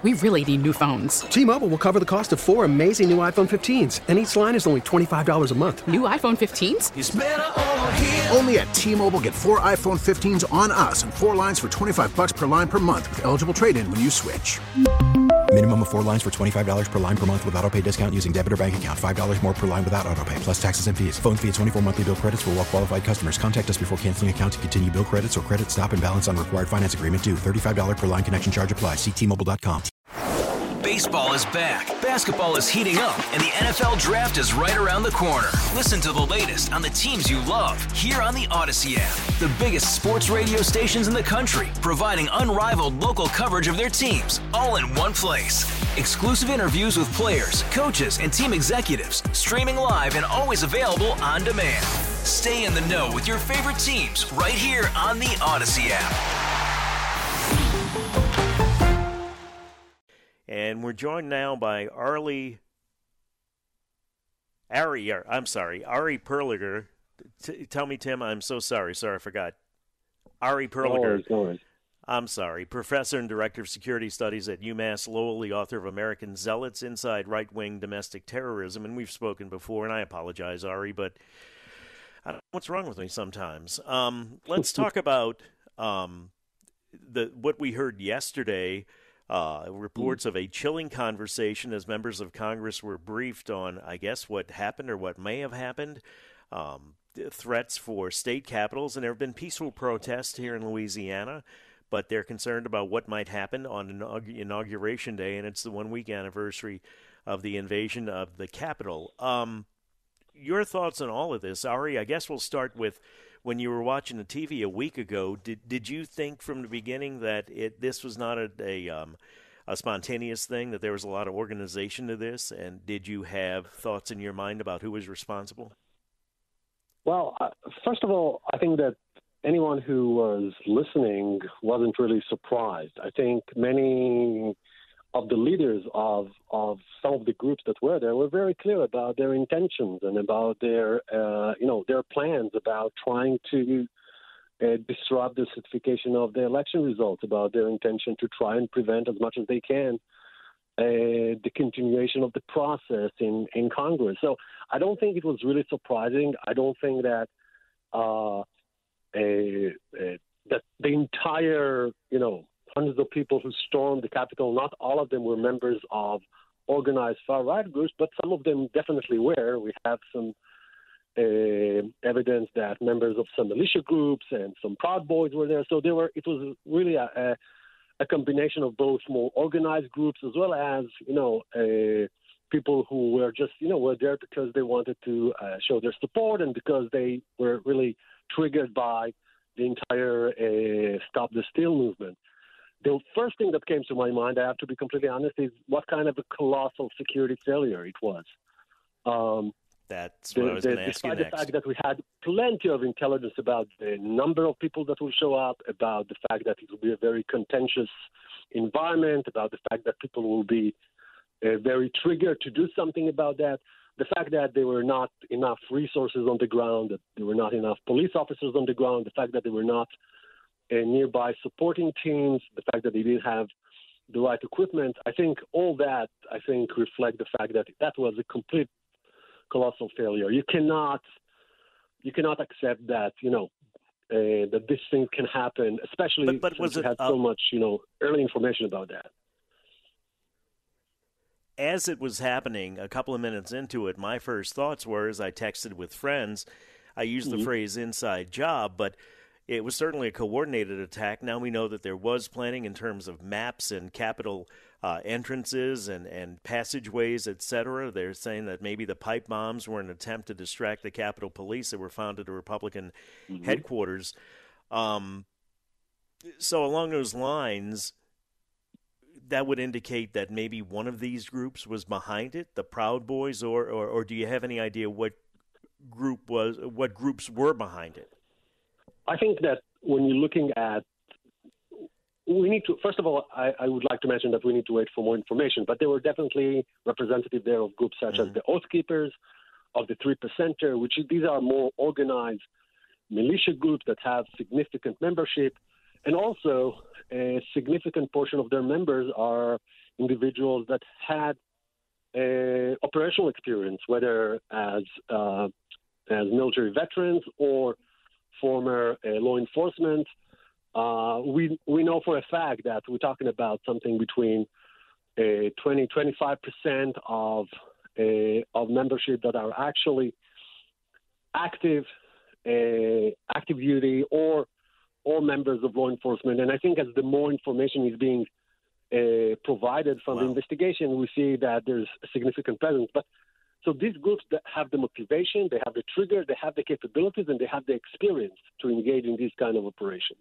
We really need new phones. T-Mobile will cover the cost of 4 amazing new iPhone 15s, and each line is only $25 a month. New iPhone 15s? It's better over here. Only at T-Mobile, get 4 iPhone 15s on us and 4 lines for $25 per line per month with eligible trade-in when you switch. Minimum of 4 lines for $25 per line per month with autopay discount using debit or bank account. $5 more per line without autopay, plus taxes and fees. Phone fee at 24 monthly bill credits for well-qualified customers. Contact us before canceling account to continue bill credits or credit stop and balance on required finance agreement due. $35 per line connection charge applies. See T-Mobile.com. Baseball is back, basketball is heating up, and the NFL Draft is right around the corner. Listen to the latest on the teams you love here on the Odyssey app. The biggest sports radio stations in the country, providing unrivaled local coverage of their teams, all in one place. Exclusive interviews with players, coaches, and team executives, streaming live and always available on demand. Stay in the know with your favorite teams right here on the Odyssey app. And we're joined now by Ari Perliger. Tell me, Tim, I'm so sorry. Sorry, I forgot. Ari Perliger. No worries. I'm sorry. Professor and Director of Security Studies at UMass Lowell, the author of American Zealots Inside Right-Wing Domestic Terrorism. And we've spoken before, and I apologize, Ari, but I don't know what's wrong with me sometimes. Let's talk about what we heard yesterday. Reports of a chilling conversation as members of Congress were briefed on, I guess, what happened or what may have happened, threats for state capitals. And there have been peaceful protests here in Louisiana, but they're concerned about what might happen on Inauguration Day, and it's the 1-week anniversary of the invasion of the Capitol. Your thoughts on all of this, Ari? I guess we'll start with when you were watching the TV a week ago. Did you think from the beginning that this was not a spontaneous thing, that there was a lot of organization to this, and did you have thoughts in your mind about who was responsible? Well, first of all, I think that anyone who was listening wasn't really surprised. I think many of the leaders of some of the groups that were there were very clear about their intentions and about their plans about trying to disrupt the certification of the election results, about their intention to try and prevent as much as they can the continuation of the process in Congress. So I don't think it was really surprising. I don't think that that the entire, hundreds of people who stormed the Capitol, not all of them were members of organized far-right groups, but some of them definitely were. We have some evidence that members of some militia groups and some Proud Boys were there. So it was really a combination of both more organized groups as well as, people who were just, were there because they wanted to show their support and because they were really triggered by the entire Stop the Steal movement. The first thing that came to my mind, I have to be completely honest, is what kind of a colossal security failure it was. That's what I was going to ask you next. Despite the fact that we had plenty of intelligence about the number of people that will show up, about the fact that it will be a very contentious environment, about the fact that people will be very triggered to do something about that, the fact that there were not enough resources on the ground, that there were not enough police officers on the ground, the fact that there were not nearby supporting teams, the fact that they didn't have the right equipment, I think all that, reflect the fact that that was a complete colossal failure. You cannot accept that, that this thing can happen, especially since we had so much, early information about that. As it was happening, a couple of minutes into it, my first thoughts were, as I texted with friends, I used the phrase inside job, but it was certainly a coordinated attack. Now we know that there was planning in terms of maps and Capitol entrances and passageways, etc. They're saying that maybe the pipe bombs were an attempt to distract the Capitol Police that were found at the Republican headquarters. So along those lines, that would indicate that maybe one of these groups was behind it, the Proud Boys, or do you have any idea what groups were behind it? I think that when you're looking at, we need to, first of all, I would like to mention that we need to wait for more information, but there were definitely representatives there of groups such as the Oath Keepers, of the 3%, which these are more organized militia groups that have significant membership, and also a significant portion of their members are individuals that had operational experience, whether as military veterans or former law enforcement. We know for a fact that we're talking about something between 20-25% of membership that are actually active duty or members of law enforcement. And I think as the more information is being provided from the investigation, we see that there's a significant presence. But so these groups that have the motivation, they have the trigger, they have the capabilities, and they have the experience to engage in these kind of operations.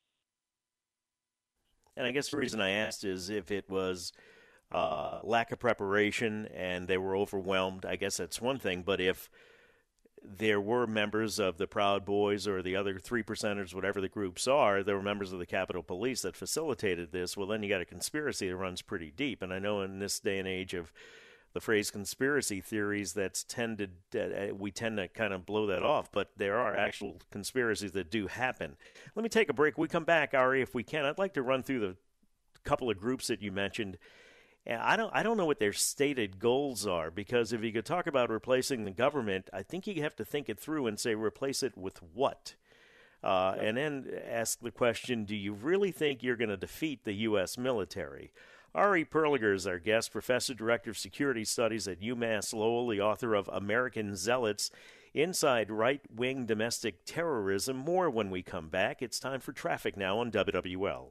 And I guess the reason I asked is if it was lack of preparation and they were overwhelmed, I guess that's one thing. But if there were members of the Proud Boys or the other 3%ers, whatever the groups are, there were members of the Capitol Police that facilitated this, well, then you got a conspiracy that runs pretty deep. And I know in this day and age of the phrase conspiracy theories, we tend to kind of blow that off, but there are actual conspiracies that do happen. Let me take a break. We come back, Ari, if we can. I'd like to run through the couple of groups that you mentioned. I don't know what their stated goals are, because if you could talk about replacing the government, I think you have to think it through and say replace it with what? And then ask the question, do you really think you're going to defeat the U.S. military? Ari Perliger is our guest, Professor, Director of Security Studies at UMass Lowell, the author of American Zealots, Inside Right-Wing Domestic Terrorism. More when we come back. It's time for Traffic Now on WWL.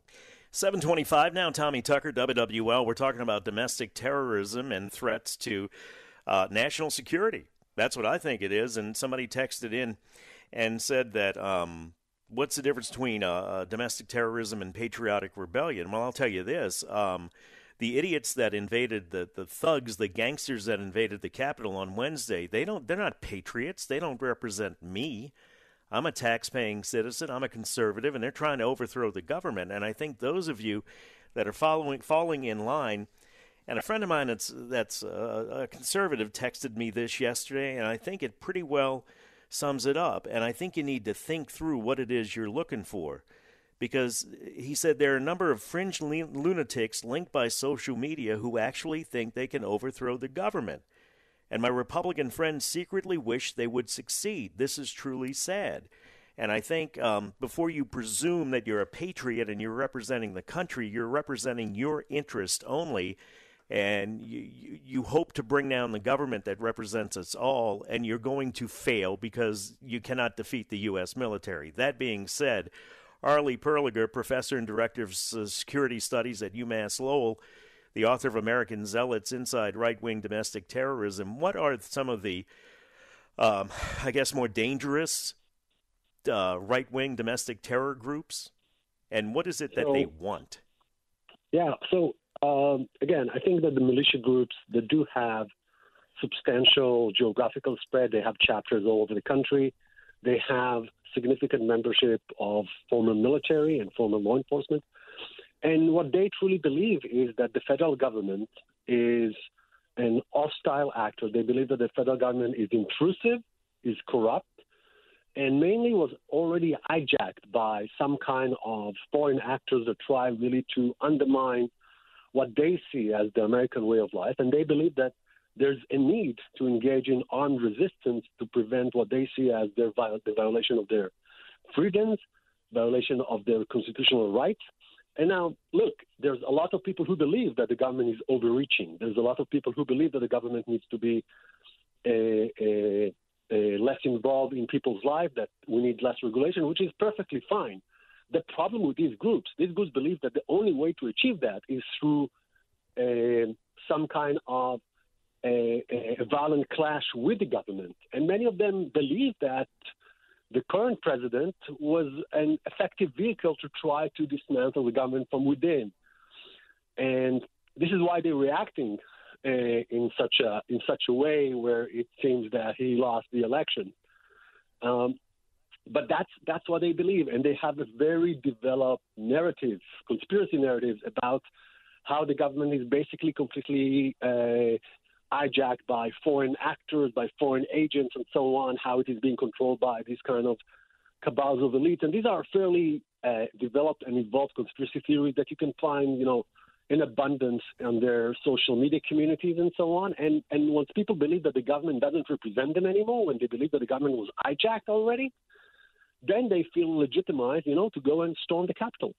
7:25 now, Tommy Tucker, WWL. We're talking about domestic terrorism and threats to national security. That's what I think it is. And somebody texted in and said that what's the difference between domestic terrorism and patriotic rebellion? Well, I'll tell you this. The idiots that invaded, the thugs, the gangsters that invaded the Capitol on Wednesday, they're not patriots. They don't represent me. I'm a tax-paying citizen. I'm a conservative, and they're trying to overthrow the government. And I think those of you that are falling in line, and a friend of mine that's a conservative texted me this yesterday, and I think it pretty well sums it up. And I think you need to think through what it is you're looking for, because he said there are a number of fringe lunatics linked by social media who actually think they can overthrow the government. And my Republican friends secretly wish they would succeed. This is truly sad. And I think before you presume that you're a patriot and you're representing the country, you're representing your interest only. And you hope to bring down the government that represents us all, and you're going to fail because you cannot defeat the U.S. military. That being said, Ari Perliger, Professor and Director of Security Studies at UMass Lowell, the author of American Zealots, Inside Right-Wing Domestic Terrorism. What are some of the, I guess, more dangerous right-wing domestic terror groups? And what is it that they want? Yeah, so, again, I think that the militia groups, they do have substantial geographical spread. They have chapters all over the country. They have significant membership of former military and former law enforcement. And what they truly believe is that the federal government is an hostile actor. They believe that the federal government is intrusive, is corrupt, and mainly was already hijacked by some kind of foreign actors that try really to undermine what they see as the American way of life. And they believe that there's a need to engage in armed resistance to prevent what they see as the violation of their freedoms, violation of their constitutional rights. And now, look, there's a lot of people who believe that the government is overreaching. There's a lot of people who believe that the government needs to be less involved in people's lives, that we need less regulation, which is perfectly fine. The problem with these groups believe that the only way to achieve that is through some kind of a violent clash with the government. And many of them believe that the current president was an effective vehicle to try to dismantle the government from within. And this is why they're reacting in such a way where it seems that he lost the election. But that's what they believe, and they have a very developed narrative, conspiracy narratives about how the government is basically completely hijacked by foreign actors, by foreign agents, and so on, how it is being controlled by these kind of cabals of elites. And these are fairly developed and evolved conspiracy theories that you can find, in abundance on their social media communities and so on. And once people believe that the government doesn't represent them anymore, when they believe that the government was hijacked already, then they feel legitimized, to go and storm the Capitol.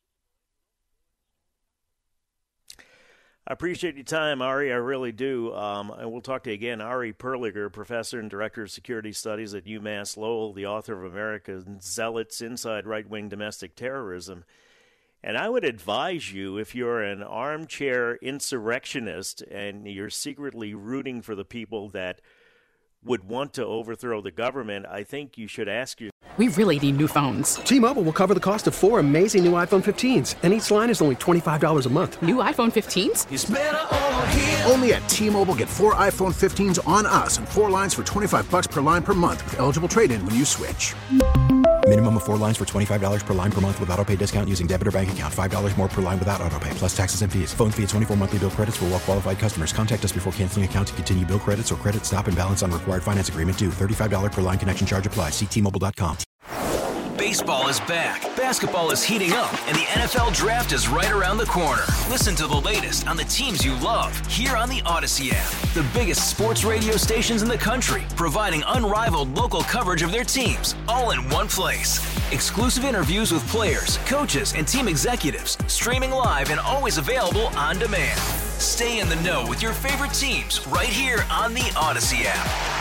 I appreciate your time, Ari. I really do. And we'll talk to you again. Ari Perliger, professor and director of security studies at UMass Lowell, the author of American Zealots Inside Right-Wing Domestic Terrorism. And I would advise you, if you're an armchair insurrectionist and you're secretly rooting for the people that would want to overthrow the government, I think you should ask yourself. We really need new phones. T-Mobile will cover the cost of 4 amazing new iPhone 15s, and each line is only $25 a month. New iPhone 15s? It's better over here. Only at T-Mobile, get 4 iPhone 15s on us and 4 lines for $25 per line per month with eligible trade-in when you switch. Minimum of 4 lines for $25 per line per month with autopay discount using debit or bank account. $5 more per line without autopay, plus taxes and fees. Phone fee at 24 monthly bill credits for well-qualified customers. Contact us before canceling account to continue bill credits or credit stop and balance on required finance agreement due. $35 per line connection charge applies. See T-Mobile.com. Baseball is back, basketball is heating up, and the NFL Draft is right around the corner. Listen to the latest on the teams you love here on the Odyssey app. The biggest sports radio stations in the country, providing unrivaled local coverage of their teams, all in one place. Exclusive interviews with players, coaches, and team executives, streaming live and always available on demand. Stay in the know with your favorite teams right here on the Odyssey app.